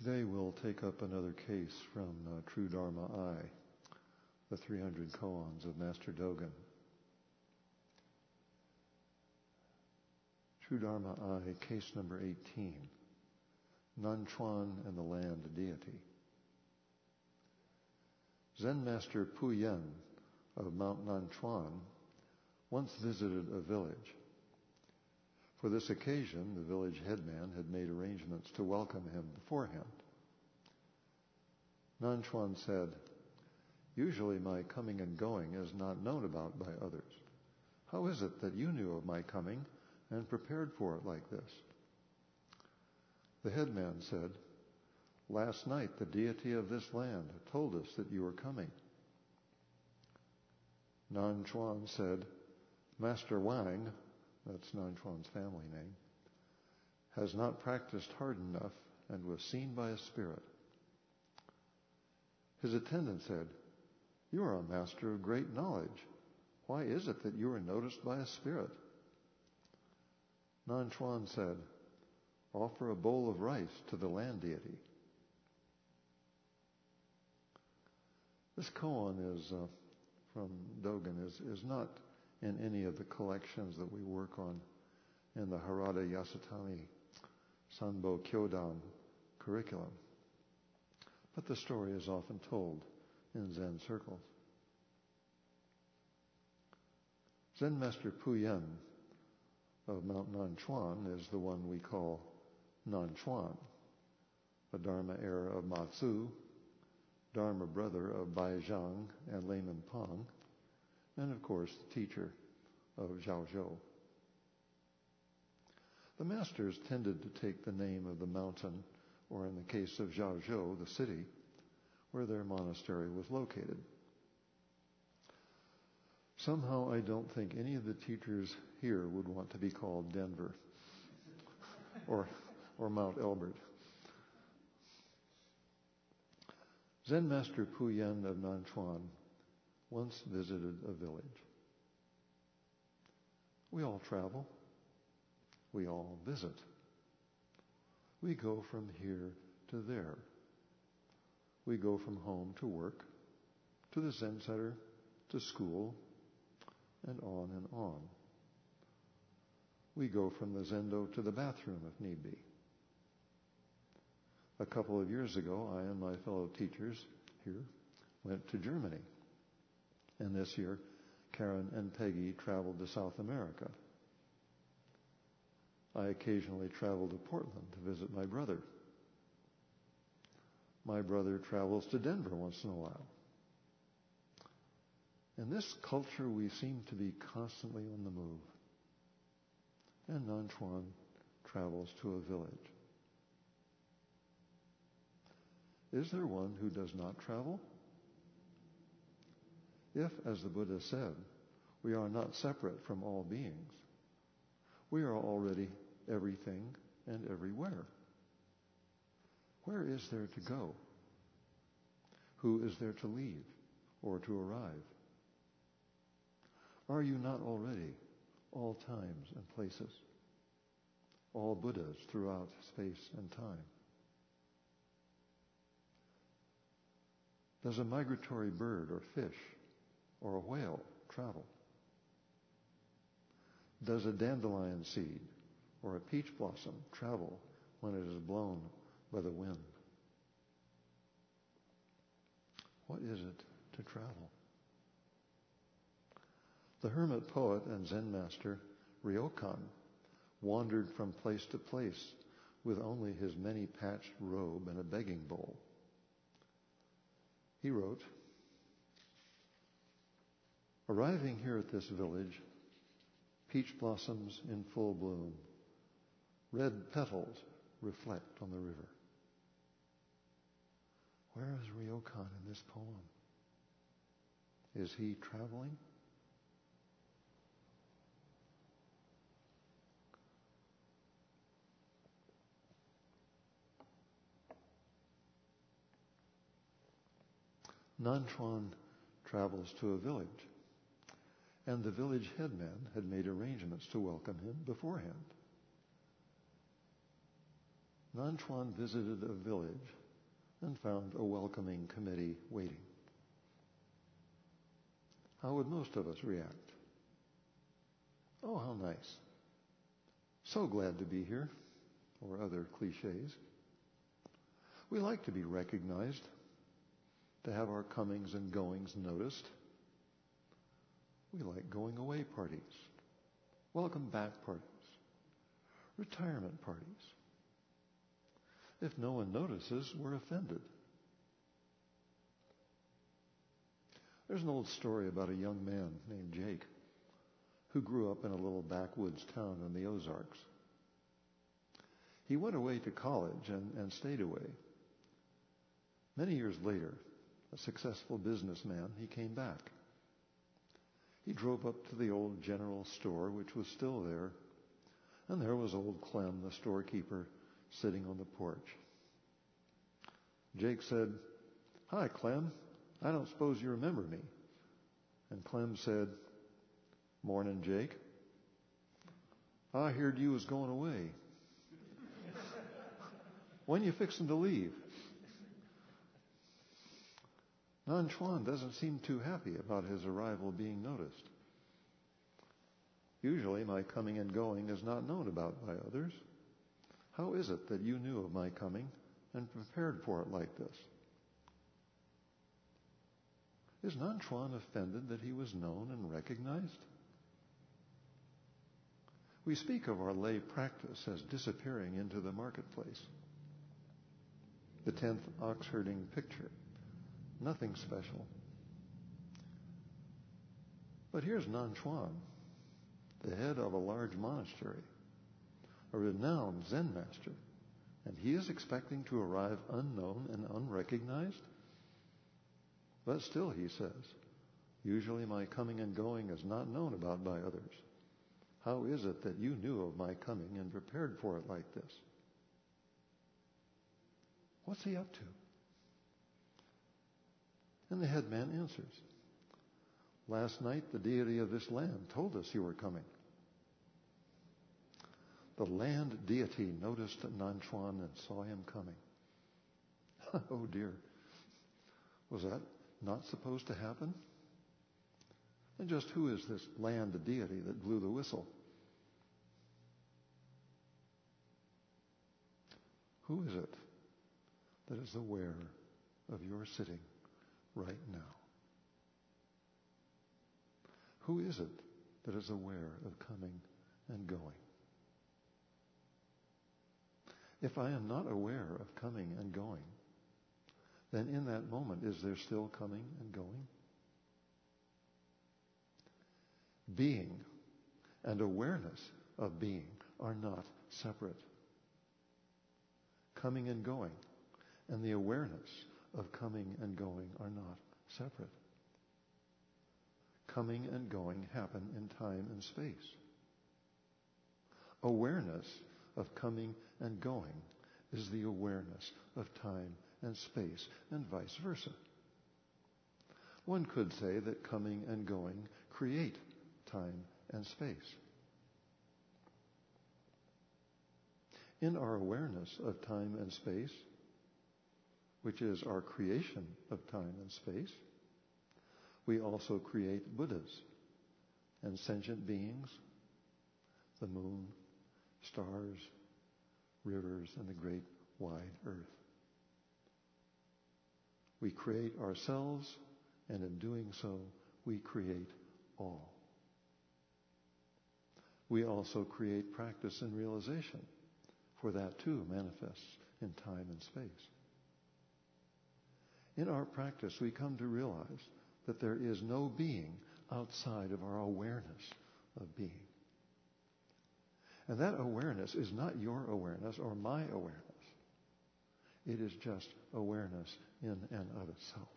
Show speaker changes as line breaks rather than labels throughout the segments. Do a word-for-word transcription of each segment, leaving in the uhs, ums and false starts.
Today we'll take up another case from uh, True Dharma I, the three hundred koans of Master Dogen. True Dharma I, case number eighteen, Nanchuan and the Land Deity. Zen Master Pu Yen of Mount Nanchuan once visited a village. For this occasion, the village headman had made arrangements to welcome him beforehand. Nanchuan said, "Usually my coming and going is not known about by others. How is it that you knew of my coming and prepared for it like this?" The headman said, "Last night the deity of this land told us that you were coming." Nanchuan said, "Master Wang," that's Nanchuan's family name, "has not practiced hard enough and was seen by a spirit." His attendant said, "You are a master of great knowledge. Why is it that you are noticed by a spirit?" Nanchuan said, "Offer a bowl of rice to the land deity." This koan is uh, from Dogen is, is not in any of the collections that we work on in the Harada Yasutani Sanbo Kyodan curriculum. But the story is often told in Zen circles. Zen Master Pu Yen of Mount Nanchuan is the one we call Nanchuan, a Dharma heir of Matsu, Dharma brother of Bai Zhang and Layman Pang, and of course the teacher of Zhao Zhou. The masters tended to take the name of the mountain, or in the case of Zhao Zhou, the city, where their monastery was located. Somehow I don't think any of the teachers here would want to be called Denver or, or Mount Elbert. Zen Master Pu Yen of Nanchuan once visited a village. We all travel. We all visit. We go from here to there. We go from home to work, to the Zen center, to school, and on and on. We go from the zendo to the bathroom if need be. A couple of years ago, I and my fellow teachers here went to Germany. And this year, Karen and Peggy traveled to South America. I occasionally travel to Portland to visit my brother. My brother travels to Denver once in a while. In this culture, we seem to be constantly on the move. And Nanchuan travels to a village. Is there one who does not travel? If, as the Buddha said, we are not separate from all beings, we are already everything and everywhere. Where is there to go? Who is there to leave or to arrive? Are you not already all times and places, all Buddhas throughout space and time? Does a migratory bird or fish or a whale travel? Does a dandelion seed or a peach blossom travel when it is blown by the wind? What is it to travel? The hermit poet and Zen master Ryokan wandered from place to place with only his many-patched robe and a begging bowl. He wrote, "Arriving here at this village, peach blossoms in full bloom, red petals reflect on the river." Where is Ryokan in this poem? Is he traveling? Nanchuan travels to a village, and the village headman had made arrangements to welcome him beforehand. Nanchuan visited a village and found a welcoming committee waiting. How would most of us react? Oh, how nice. So glad to be here, or other cliches. We like to be recognized, to have our comings and goings noticed. We like going away parties, welcome back parties, retirement parties. If no one notices, we're offended. There's an old story about a young man named Jake who grew up in a little backwoods town in the Ozarks. He went away to college and, and stayed away. Many years later, a successful businessman, he came back. He drove up to the old general store, which was still there, and there was old Clem, the storekeeper, sitting on the porch. Jake said, "Hi, Clem. I don't suppose you remember me." And Clem said, "Morning, Jake. I heard you was going away. When you fixing to leave?" Nanchuan doesn't seem too happy about his arrival being noticed. "Usually my coming and going is not known about by others. How is it that you knew of my coming and prepared for it like this?" Is Nanchuan offended that he was known and recognized? We speak of our lay practice as disappearing into the marketplace. The tenth ox herding picture. Nothing special. But here's Nanchuan, the head of a large monastery, a renowned Zen master, and he is expecting to arrive unknown and unrecognized? But still, he says, "Usually my coming and going is not known about by others. How is it that you knew of my coming and prepared for it like this?" What's he up to? And the headman answers, "Last night the deity of this land told us you were coming." The land deity noticed Nanchuan and saw him coming. Oh dear. Was that not supposed to happen? And just who is this land deity that blew the whistle? Who is it that is aware of your sitting right now? Who is it that is aware of coming and going? If I am not aware of coming and going, then in that moment, is there still coming and going? Being and awareness of being are not separate. Coming and going and the awareness of coming and going are not separate. Coming and going happen in time and space. Awareness of coming and going is the awareness of time and space, and vice versa. One could say that coming and going create time and space. In our awareness of time and space, which is our creation of time and space, we also create Buddhas and sentient beings, the moon, stars, rivers, and the great wide earth. We create ourselves, and in doing so, we create all. We also create practice and realization, for that too manifests in time and space. In our practice, we come to realize that there is no being outside of our awareness of being. And that awareness is not your awareness or my awareness. It is just awareness in and of itself.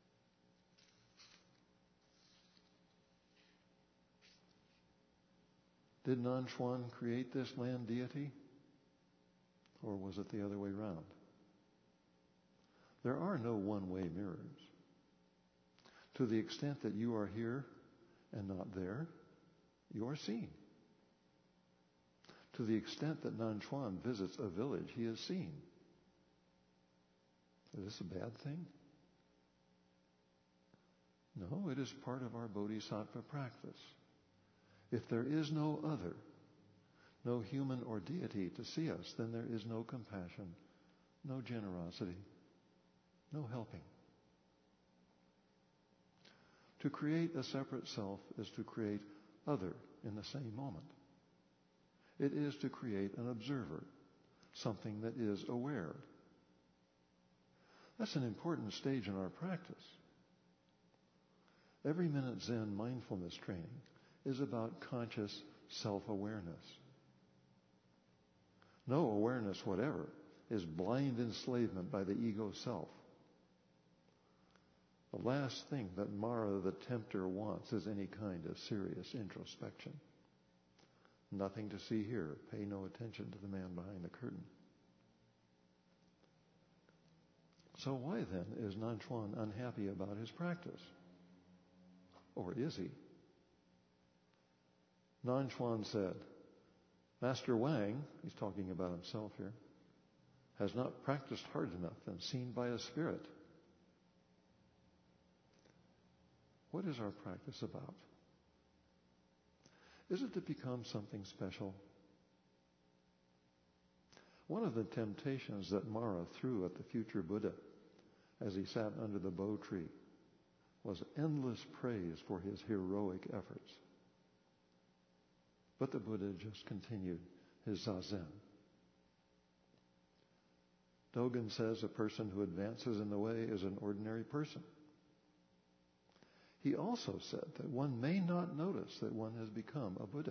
Did Nanchuan create this land deity? Or was it the other way around? There are no one-way mirrors. To the extent that you are here and not there, you are seen. To the extent that Nanchuan visits a village he has seen. Is this a bad thing? No, it is part of our bodhisattva practice. If there is no other, no human or deity to see us, then there is no compassion, no generosity, no helping. To create a separate self is to create other in the same moment. It is to create an observer, something that is aware. That's an important stage in our practice. Every minute Zen mindfulness training is about conscious self-awareness. No awareness whatever is blind enslavement by the ego self. The last thing that Mara the tempter wants is any kind of serious introspection. Nothing to see here. Pay no attention to the man behind the curtain. So why then is Nanchuan unhappy about his practice? Or is he? Nanchuan said, Master Wang, he's talking about himself here, has not practiced hard enough and seen by a spirit. What is our practice about? Is it to become something special? One of the temptations that Mara threw at the future Buddha as he sat under the bo tree was endless praise for his heroic efforts. But the Buddha just continued his zazen. Dogen says a person who advances in the way is an ordinary person. He also said that one may not notice that one has become a Buddha.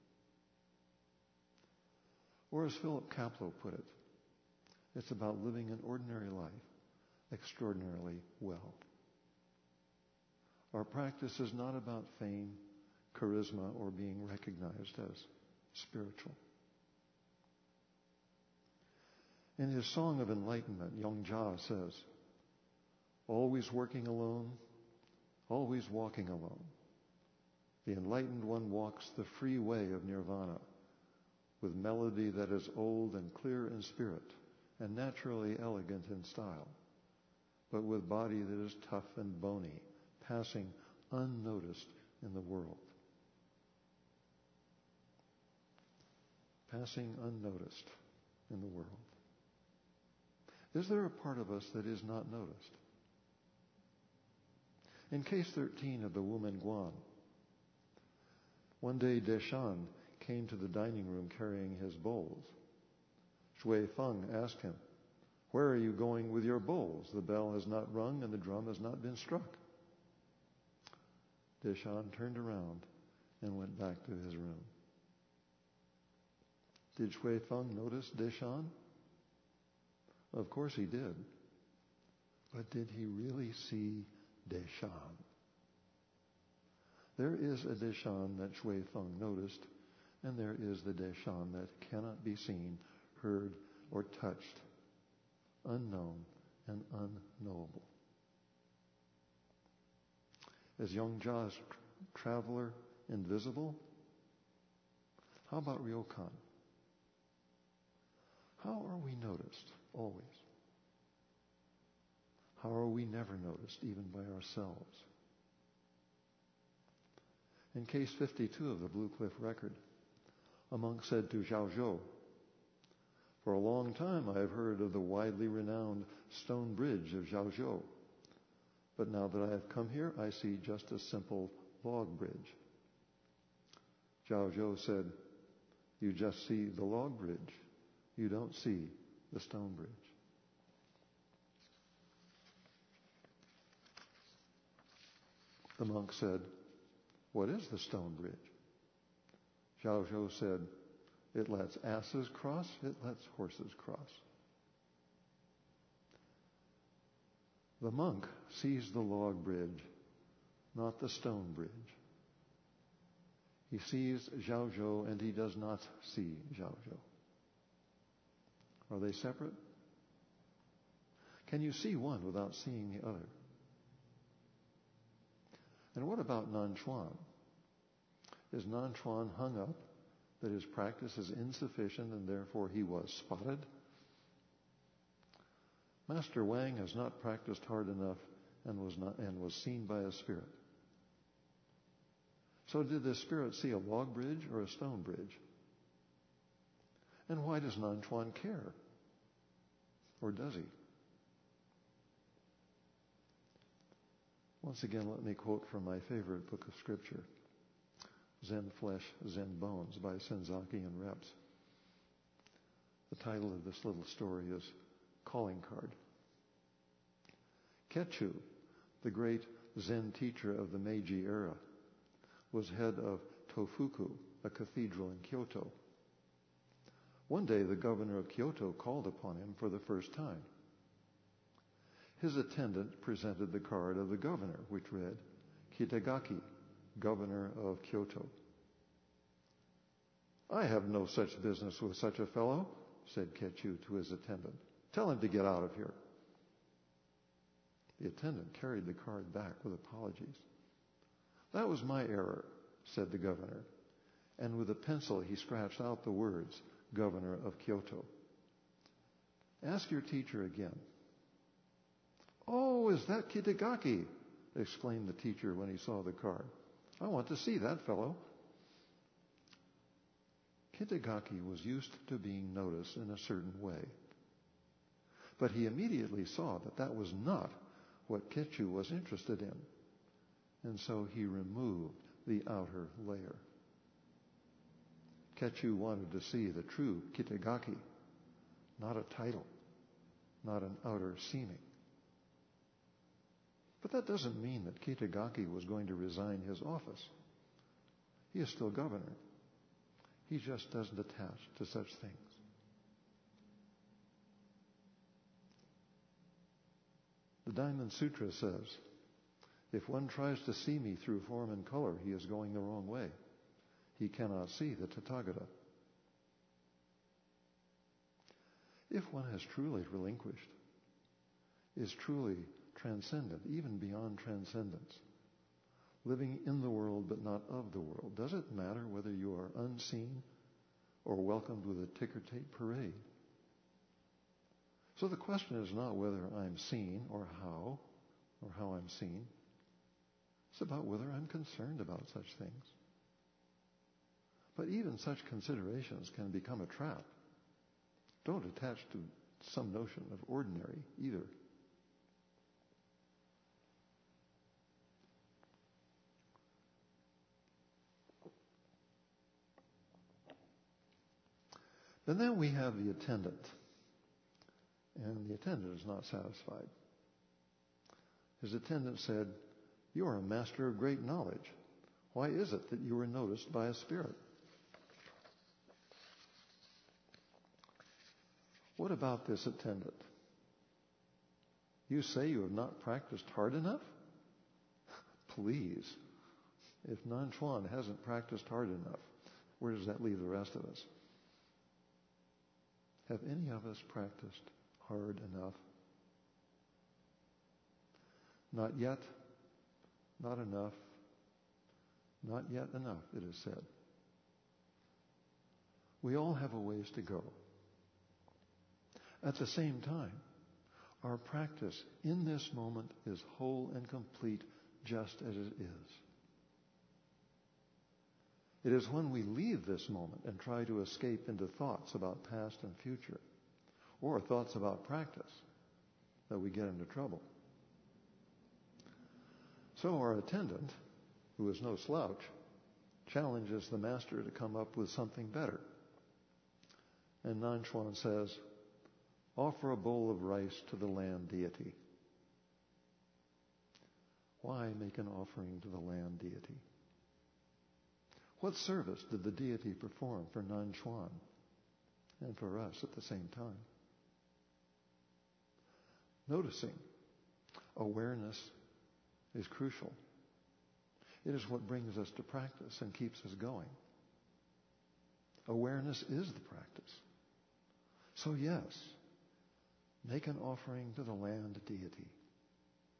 Or as Philip Kapleau put it, it's about living an ordinary life extraordinarily well. Our practice is not about fame, charisma, or being recognized as spiritual. In his Song of Enlightenment, Yongja says, always working alone, always walking alone. The enlightened one walks the free way of nirvana with melody that is old and clear in spirit and naturally elegant in style, but with body that is tough and bony, passing unnoticed in the world. Passing unnoticed in the world. Is there a part of us that is not noticed? In case thirteen of the Wumen Guan, one day Deshan came to the dining room carrying his bowls. Shui Feng asked him, where are you going with your bowls? The bell has not rung and the drum has not been struck. Deshan turned around and went back to his room. Did Shui Feng notice Deshan? Of course he did. But did he really see Deshan? There is a Deshan that Shui Feng noticed, and there is the Deshan that cannot be seen, heard, or touched, unknown and unknowable. Is Yongja's traveler invisible? How about Ryokan? How are we noticed always? How are we never noticed even by ourselves? In case fifty-two of the Blue Cliff Record, a monk said to Zhao Zhou, for a long time I have heard of the widely renowned stone bridge of Zhao Zhou, but now that I have come here, I see just a simple log bridge. Zhao Zhou said, you just see the log bridge. You don't see the stone bridge. The monk said, what is the stone bridge? Zhao Zhou said, it lets asses cross, it lets horses cross. The monk sees the log bridge, not the stone bridge. He sees Zhao Zhou and he does not see Zhao Zhou. Are they separate? Can you see one without seeing the other? And what about Nanchuan? Is Nanchuan hung up that his practice is insufficient and therefore he was spotted? Master Wang has not practiced hard enough and was not and was seen by a spirit. So did this spirit see a log bridge or a stone bridge? And why does Nan Chuan care? Or does he? Once again, let me quote from my favorite book of scripture, Zen Flesh, Zen Bones by Senzaki and Reps. The title of this little story is Calling Card. Ketchu, the great Zen teacher of the Meiji era, was head of Tofuku, a cathedral in Kyoto. One day, the governor of Kyoto called upon him for the first time. His attendant presented the card of the governor, which read, Kitagaki, governor of Kyoto. I have no such business with such a fellow, said Ketchu to his attendant. Tell him to get out of here. The attendant carried the card back with apologies. That was my error, said the governor, and with a pencil he scratched out the words, Governor of Kyoto. Ask your teacher again. Oh, is that Kitagaki? Exclaimed the teacher when he saw the card. I want to see that fellow. Kitagaki was used to being noticed in a certain way. But he immediately saw that that was not what Ketchu was interested in. And so he removed the outer layer. Ketchu wanted to see the true Kitagaki, not a title, not an outer seeming. But that doesn't mean that Kitagaki was going to resign his office. He is still governor. He just doesn't attach to such things. The Diamond Sutra says, if one tries to see me through form and color, he is going the wrong way. He cannot see the Tathagata. If one has truly relinquished, is truly transcendent, even beyond transcendence, living in the world but not of the world, does it matter whether you are unseen or welcomed with a ticker-tape parade? So the question is not whether I'm seen or how, or how I'm seen. It's about whether I'm concerned about such things. But even such considerations can become a trap. Don't attach to some notion of ordinary either. And then we have the attendant. And the attendant is not satisfied. His attendant said, you are a master of great knowledge. Why is it that you were noticed by a spirit? What about this attendant? You say you have not practiced hard enough? Please. If Nan Chuan hasn't practiced hard enough, where does that leave the rest of us? Have any of us practiced hard enough? Not yet, not enough, not yet enough, it is said. We all have a ways to go. At the same time, our practice in this moment is whole and complete just as it is. It is when we leave this moment and try to escape into thoughts about past and future, or thoughts about practice, that we get into trouble. So our attendant, who is no slouch, challenges the master to come up with something better. And Nan Chuan says, offer a bowl of rice to the land deity. Why make an offering to the land deity? What service did the deity perform for Nan Chuan and for us at the same time? Noticing, awareness is crucial. It is what brings us to practice and keeps us going. Awareness is the practice. So yes, make an offering to the land deity.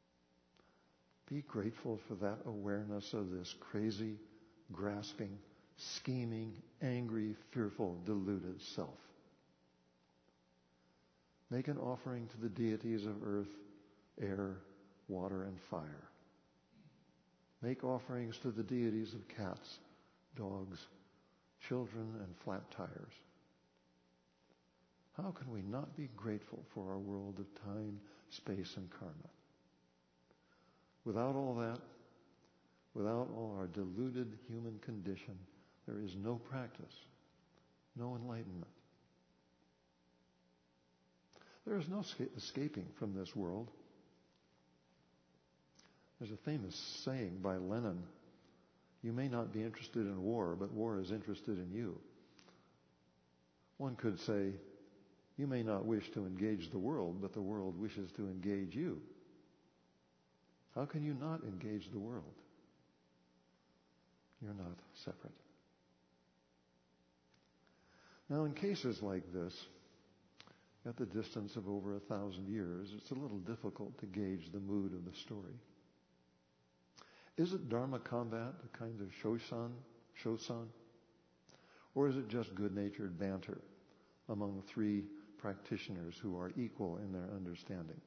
Be grateful for that awareness of this crazy, grasping, scheming, angry, fearful, deluded self. Make an offering to the deities of earth, air, water, and fire. Make offerings to the deities of cats, dogs, children, and flat tires. How can we not be grateful for our world of time, space, and karma? Without all that, without all our deluded human condition, there is no practice, no enlightenment. There is no escaping from this world. There's a famous saying by Lenin, "You may not be interested in war, but war is interested in you." One could say, you may not wish to engage the world, but the world wishes to engage you. How can you not engage the world? You're not separate. Now, in cases like this, at the distance of over a thousand years, it's a little difficult to gauge the mood of the story. Is it Dharma combat, a kind of shosan, shosan? Or is it just good-natured banter among three practitioners who are equal in their understanding?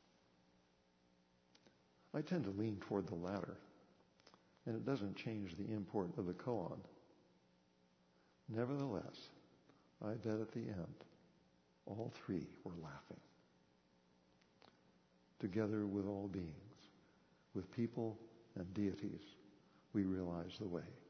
I tend to lean toward the latter, and it doesn't change the import of the koan. Nevertheless, I bet at the end, all three were laughing. Together with all beings, with people and deities, we realize the way.